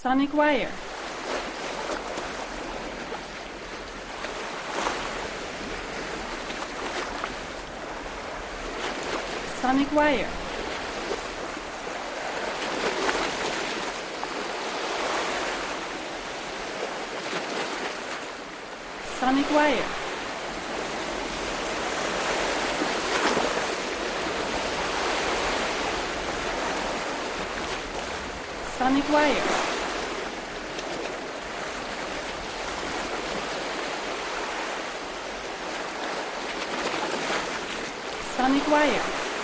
Sonic wire. Sonic wire. Sonic wire. Sonic wire. Sonic wire.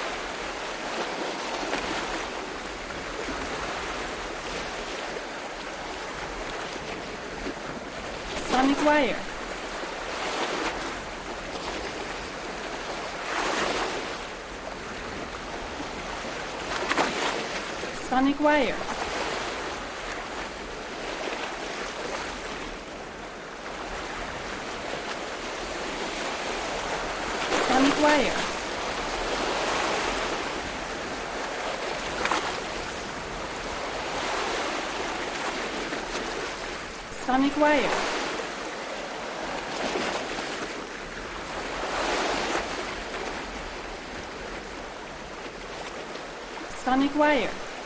Sonic wire. Sonic wire. Sonic wire. Sonic wire. Sonic wire.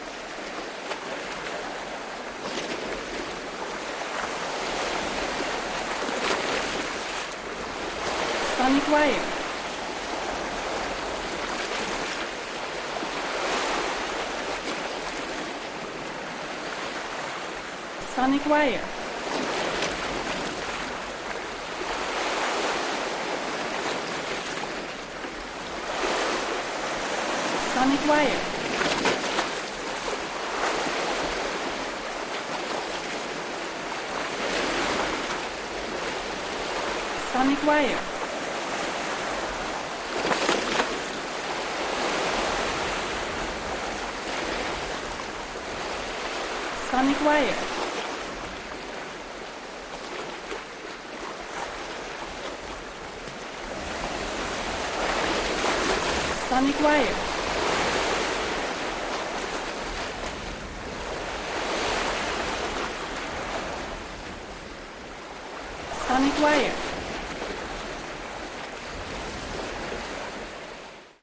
Sonic wire. Sonic wire. Sonic wire. Sonic wire. Sonic wire. Sonic wire. Sonic wire.